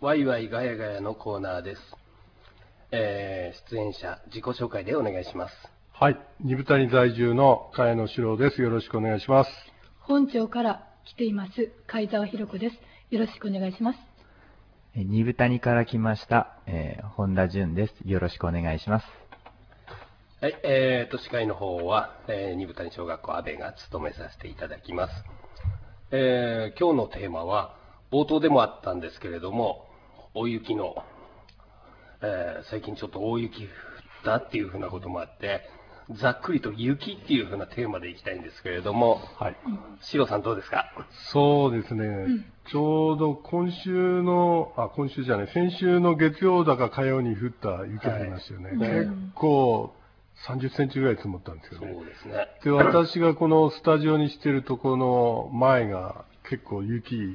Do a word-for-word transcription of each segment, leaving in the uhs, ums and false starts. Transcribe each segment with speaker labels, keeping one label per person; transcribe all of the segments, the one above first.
Speaker 1: ワイワイガヤガヤのコーナーです。えー、出演者、自己紹介でお願いします。
Speaker 2: はい、二部谷在住の茅野史郎です。よろしくお願いします。
Speaker 3: 本町から来ています、貝沢ひろ子です。よろしくお願いします。
Speaker 4: 二部谷から来ました、えー、本田純です。よろしくお願いします。
Speaker 1: はい、えーと、司会の方は、えー、二部谷小学校阿部が務めさせていただきます。えー、今日のテーマは、冒頭でもあったんですけれども、大雪の、えー、最近ちょっと大雪降ったっていうふうなこともあって、ざっくりと雪っていうふうなテーマでいきたいんですけれども、はい。シロさんどうですか？
Speaker 2: そうですね、うん、ちょうど今週の、あ、今週じゃない、先週の月曜だか火曜に降った雪降りましたよね。はい、結構さんじゅっセンチぐらい積もったんですよね。
Speaker 1: そうですね。
Speaker 2: で、私がこのスタジオにしてるところの前が結構雪、うん、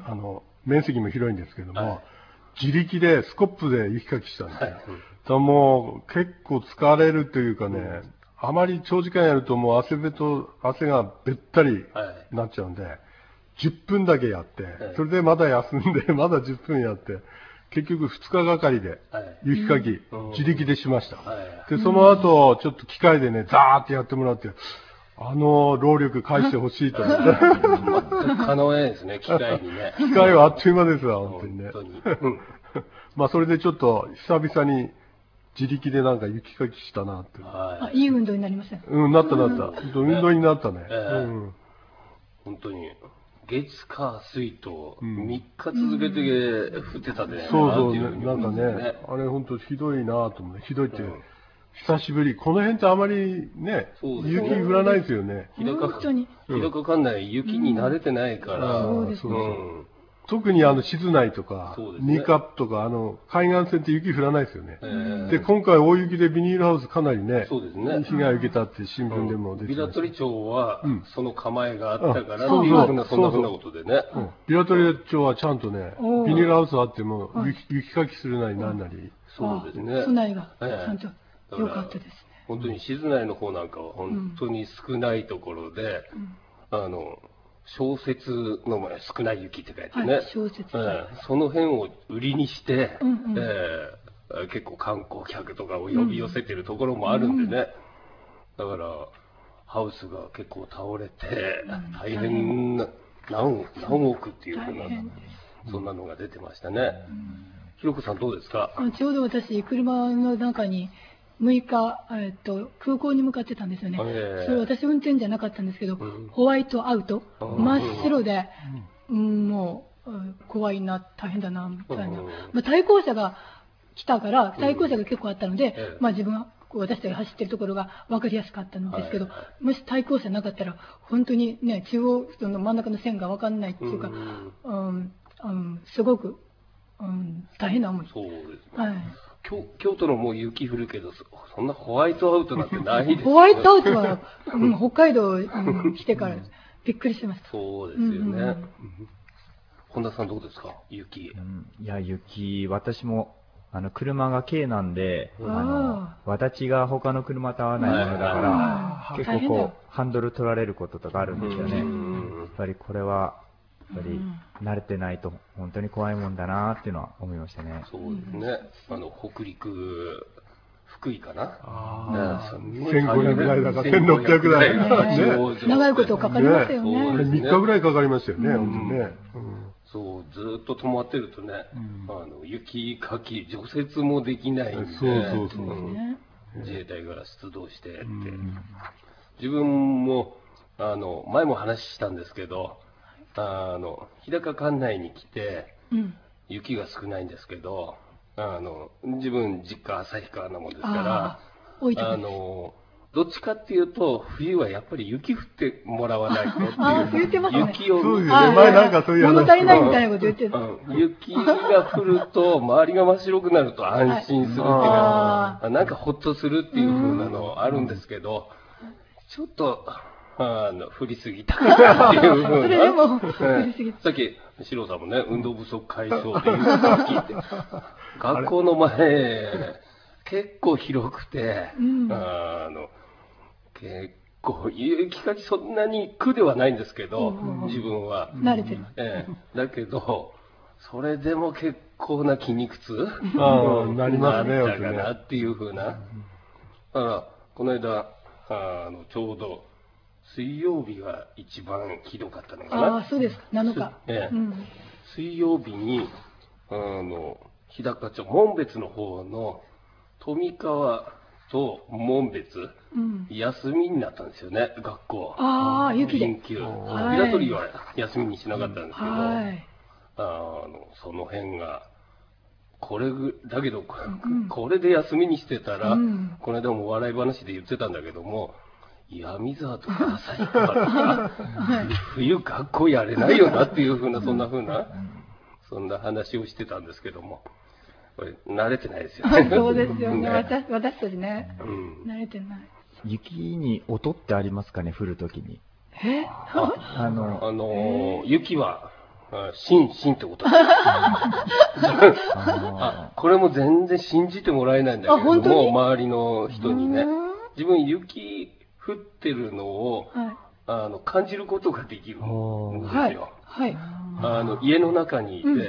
Speaker 2: あの、面積も広いんですけども、はい、自力でスコップで雪かきしたんですよ。はい、だもう結構疲れるというかね、うん、あまり長時間やるともう汗べと、汗がべったりなっちゃうんで、はい、じゅっぷんだけやって、はい、それでまだ休んで、まだじゅっぷんやって、結局ふつかがかりで雪かき、はい、自力でしました。はい、で、その後、ちょっと機械でね、ザーってやってもらって、あの労力返してほしいと思って。
Speaker 1: 可能ですね、機械にね。
Speaker 2: 機械はあっという間ですわ、本当にね。本当に。うん、まあ、それでちょっと久々に自力でなんか雪かきしたなって。
Speaker 3: はい、いい運動になりました。
Speaker 2: うん、なったなった。うん、運動になったね。えーうん、
Speaker 1: 本当に。月火水とみっか続けて降ってたで、
Speaker 2: そうそうね、なんかね、あれ本当ひどいなと思って、ひどいって、久しぶり、この辺ってあまりね、雪降らないですよね。
Speaker 1: 日高管内、雪に慣れてないから、
Speaker 2: 特にあの静内とか、新潟とか、あの海岸線って雪降らないですよね。で、今回大雪でビニールハウスかなりね、被害を受けたって新聞でも出てました。
Speaker 1: ビラ取町はその構えがあったからっていうふうな、そんなふうなことでね。
Speaker 2: ビラ取町はちゃんとね、ビニールハウスあっても雪かきするなりなんなり。
Speaker 1: そうですね。
Speaker 3: 備えがちゃんと。よかったですね。
Speaker 1: 本当に静内の方なんかは本当に少ないところで、うん、あの小説の前少ない雪って書いてね、はい、小説、えー、その辺を売りにして、うんうん、えー、結構観光客とかを呼び寄せてるところもあるんでね、うん、だからハウスが結構倒れて、うん、大変な何何億っていうふうなそんなのが出てましたね。うん、ひろこさんどうですか？
Speaker 3: ちょうど私車の中にむいか、えっと、空港に向かってたんですよね。えー、それ私運転じゃなかったんですけど、うん、ホワイトアウト、真っ白で、うん、もう怖いな、大変だな、みたいな。まあ、対向車が来たから、対向車が結構あったので、うん、まあ自分は、私たちが走ってるところが分かりやすかったんですけど、はい、もし対向車なかったら、本当にね、中央その真ん中の線が分かんないっていうか、うんうんうん、すごく、うん、大変な思い。
Speaker 1: そうですね。はい、京, 京都のもう雪降るけど、そんなホワイトアウトなんてないですよ。
Speaker 3: ホワイトアウトは、うん、北海道に来てからびっくりしました。
Speaker 1: そうですよね。うんうん、本田さんどうですか、雪。
Speaker 4: うん、いや、雪、私も、あの、車が軽なんで、あの、私が他の車と合わないものだから、結構こう、ハンドル取られることとかあるんですよね。やっぱりこれは、やっぱり慣れてないと本当に怖いもんだなっていうのは思いましたね。
Speaker 1: そうですね。あの北陸、福井かな。
Speaker 2: あせんごひゃくだいだかせんろっぴゃくだいだかね。
Speaker 3: 長いことかかりますよね。
Speaker 2: みっかぐらいかかりましたよね。本当ね。
Speaker 1: そう、ずっと止まってるとね、あの雪かき除雪もできないんで、そうそうそう。自衛隊が出動してって、自分もあの前も話したんですけど。あの日高管内に来て、うん、雪が少ないんですけど、あの自分実家旭川なもんですから、あのどっちかっていうと冬はやっぱり雪降ってもらわないとっていう
Speaker 3: あ言ってますね、
Speaker 2: 雪をそうですね、前なんかそういう話
Speaker 3: 物足りないみたいなこと言ってる、
Speaker 1: うん、雪が降ると周りが真っ白くなると安心するっていうか、はい、なんかほっとするっていう風なのあるんですけど、ちょっとあの降りすぎたっていうふうな。さっき四郎さんもね、運動不足解消っていうのを聞いて、学校の前結構広くて、うん、あの結構雪かきそんなに苦ではないんですけど、うん、自分は
Speaker 3: 慣れてる。
Speaker 1: ええ、だけどそれでも結構な筋肉痛
Speaker 2: になりますね、
Speaker 1: だかなっていうふうな。だから、この間、あのちょうど水曜日が一番ひどかったのかな。
Speaker 3: ああ、そうですか、なのか。
Speaker 1: ええ、うん、水曜日に、あの、日高町、紋別の方の富川と紋別、うん、休みになったんですよね、学校。
Speaker 3: ああ、雪で。
Speaker 1: 緊急。平取は休みにしなかったんですけど、はい、あのその辺が、これぐ、だけど、うん、これで休みにしてたら、うん、この間も笑い話で言ってたんだけども、闇沢とか旭川とか、冬学校やれないよなっていうふうな、そんなふうな、そんな話をしてたんですけども、これ慣れてないですよね。
Speaker 3: そうですよね。私、私たちね、うん、慣れてない。
Speaker 4: 雪に音ってありますかね、降るときに。
Speaker 3: え
Speaker 1: あ、あの、あの、雪は、しんしんってことあ、これも全然信じてもらえないんだけども、周りの人にね。自分雪降ってるのを、はい、あの感じることができるんですよ。はいはい、あの家の中にいて、うん、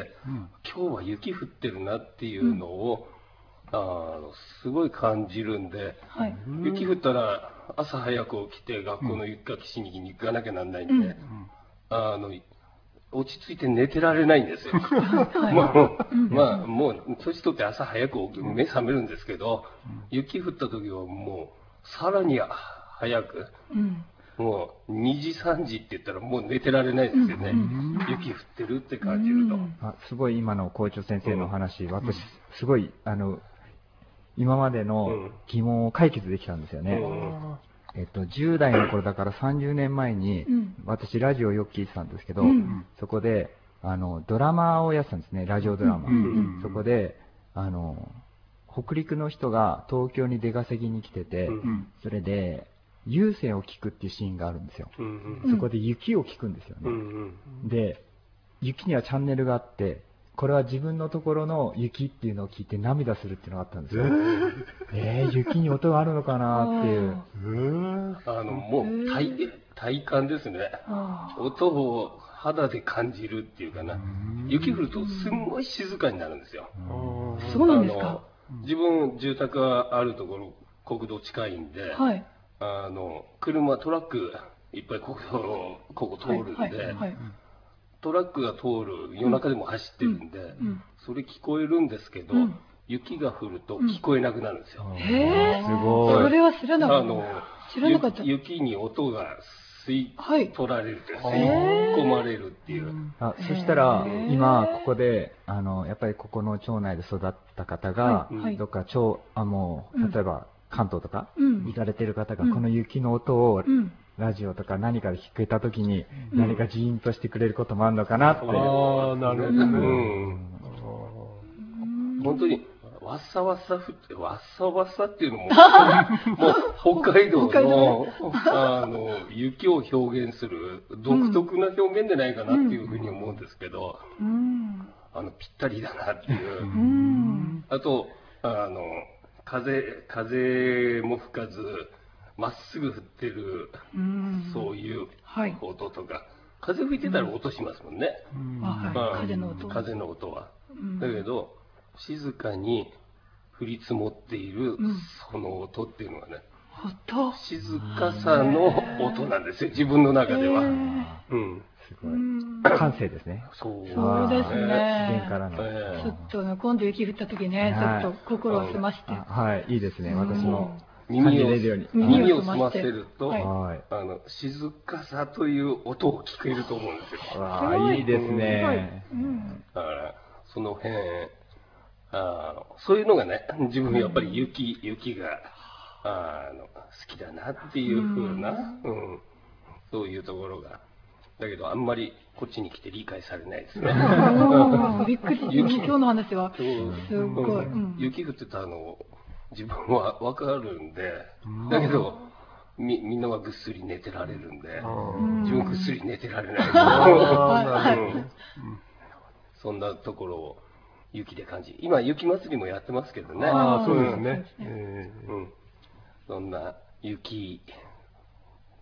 Speaker 1: 今日は雪降ってるなっていうのを、うん、あのすごい感じるんで、はい、雪降ったら朝早く起きて学校の雪かきしに行かなきゃなんないんで、うん、あの落ち着いて寝てられないんですよ。もう、まあ、もう年取って朝早く目覚めるんですけど、雪降った時はもうさらに早く、うん、もうにじさんじって言ったらもう寝てられないですよね、うん、雪降ってるって感じると。
Speaker 4: あ、すごい今の校長先生の話、うん、私すごいあの今までの疑問を解決できたんですよね。うん、えっと、じゅう代の頃だからさんじゅうねんまえに、うん、私ラジオをよく聞いてたんですけど、うん、そこであのドラマをやってたんですね、ラジオドラマ。うん、そこであの北陸の人が東京に出稼ぎに来てて、うん、それで有線を聞くっていうシーンがあるんですよ。うん、そこで雪を聞くんですよね。うん、で、雪にはチャンネルがあって、これは自分のところの雪っていうのを聞いて涙するっていうのがあったんですよ。えー、雪に音があるのかなっていう。
Speaker 1: えー、あのもう 体, 体感ですね。音を肌で感じるっていうかな。雪降るとすんごい静かになるんですよ。
Speaker 3: そうなんですか。
Speaker 1: 自分住宅があるところ国道近いんで、はい、あの車トラックいっぱい国道ここ通るんで。はいはいはい、トラックが通る夜中でも走ってるんで、うんうん、それ聞こえるんですけど、うん、雪が降ると聞こえなくなるんですよ。
Speaker 3: へー、すごい。それは知らなかった。あの知らなかった。
Speaker 1: 雪に音が吸い取られる、はい、吸い込まれるっていう。
Speaker 4: あ、そしたら今ここであのやっぱりここの町内で育った方が、はい、どっか町あもう例えば関東とか行かれてる方がこの雪の音を、うんラジオとか何かで聞けたときに何かジーンとしてくれることもあるのかなって。うん、
Speaker 2: ああ、なるほどね。
Speaker 1: うん、本当にわっさわっさ降ってわっさわっさっていうのももう北海道のあの雪を表現する独特な表現でないかなっていうふうに思うんですけど、うん、あのぴったりだなっていう。うん、あとあの風風も吹かず。まっすぐ降ってる、うん、そういう音とか、はい、風吹いてたら音しますもんね、うんまあ、風の音風の音は、うん、だけど静かに降り積もっているその音っていうのはね、
Speaker 3: 音
Speaker 1: 静かさの音なんですよ自分の中では、うん、
Speaker 4: すごい感性ですね。
Speaker 3: そうそうですね。からのちょっとね今度雪降った時ね、はい、ちょっと心を澄まして
Speaker 4: はいいいですね。私も
Speaker 1: 耳を耳を澄ませると、はい、あの静かさという音を聞けると思うんですよ。
Speaker 4: ああいいですね。
Speaker 1: うん、だからその辺あのそういうのがね自分やっぱり雪雪があの好きだなっていう風な、うん、そういうところがだけどあんまりこっちに来て理解されないですね。
Speaker 3: びっくり雪今日の話はすごい、
Speaker 1: うん、雪降ってたの自分は分かるんで、だけど み, みんなはぐっすり寝てられるんで、自分ぐっすり寝てられない。そんなところを雪で感じ、今雪祭りもやってますけどね。
Speaker 2: ああそうですね。
Speaker 1: うん、そんな雪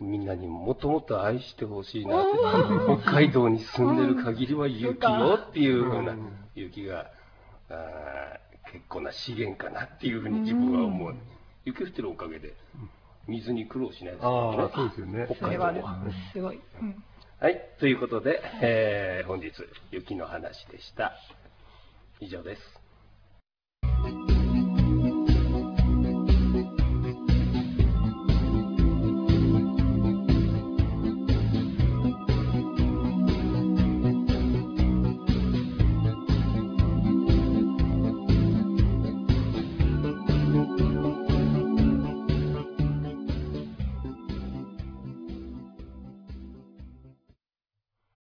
Speaker 1: みんなにもっともっと愛してほしいなって、北海道に住んでる限りは雪よっていうふうな、雪があ結構な資源かなっていうふうに自分は思う。雪降ってるおかげで水に苦労しないですからね。
Speaker 2: そうですよね。
Speaker 1: 北海道は。
Speaker 3: すごい。
Speaker 1: はい、ということで、えー、本日雪の話でした。以上です。